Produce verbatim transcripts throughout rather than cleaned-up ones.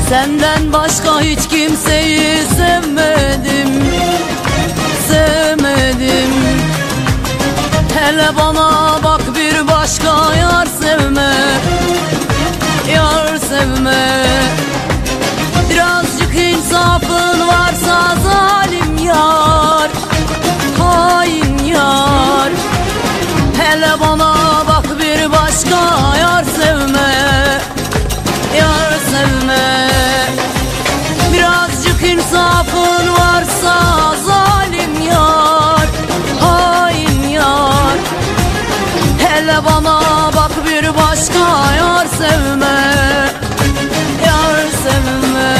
Senden başka hiç kimseyi sevmedim, sevmedim. Hele bana bak, bir başka yar sevme, yar sevme. Birazcık insafın varsa zalim yar, hain yar. Hele bana bak, bir başka yar sevme, yar sevme. Birazcık insafın varsa zalim yar, hain yar. Hele bana bak, bir başka yar sevme, yar sevme.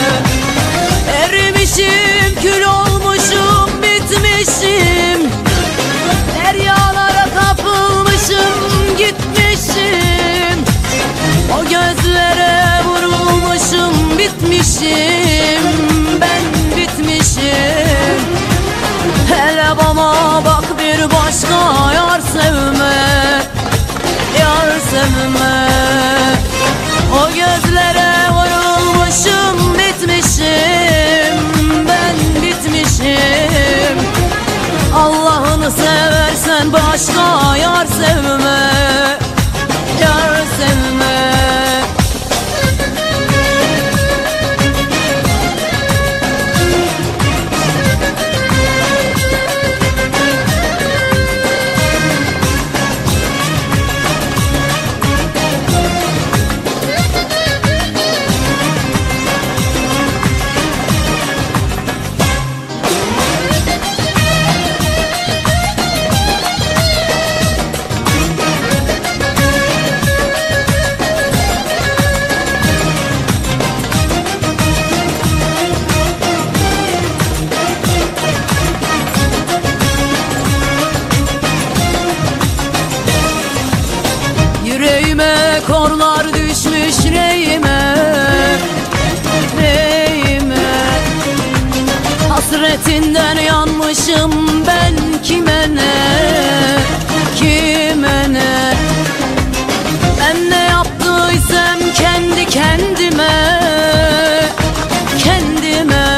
Erimişim, kül olmuşum, bitmişim. Deryalara kapılmışım, gitmişim. O gözlere vurulmuşum, bitmişim. Ben bitmişim. Hele bana bak, bir başka yar sevme, yar sevme. O gözlere vurulmuşum, bitmişim. Ben bitmişim. Allah'ını seversen başka yar sevme, yar sevme. Yüreğime korlar düşmüş, reyime, reyime. Hasretinden yanmışım ben, kime ne, kime ne. Ben ne yaptıysam kendi kendime, kendime.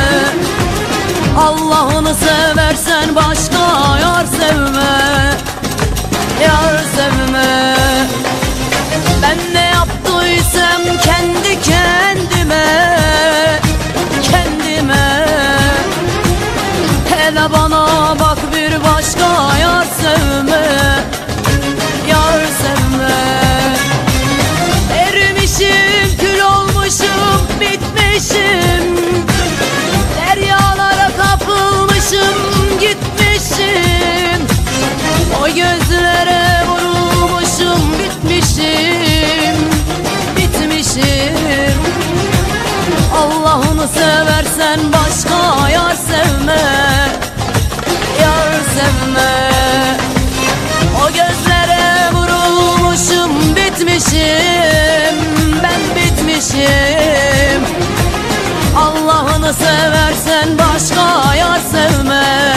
Allah'ını seversen başka yar sevme, yar sevme. Ben ne yaptıysam kendi kendime, kendime. Hele bana bak, bir başka yar sevme, yar sevme. Erimişim, kül olmuşum, bitmişim. Deryalara kapılmışım, gitmişim. O gözlere vurulmuşum, bitmişim, bitmişim. Allah'ını seversen başka yar sevme, yar sevme. O gözlere vurulmuşum, bitmişim. Ben bitmişim. Allah'ını seversen başka yar sevme,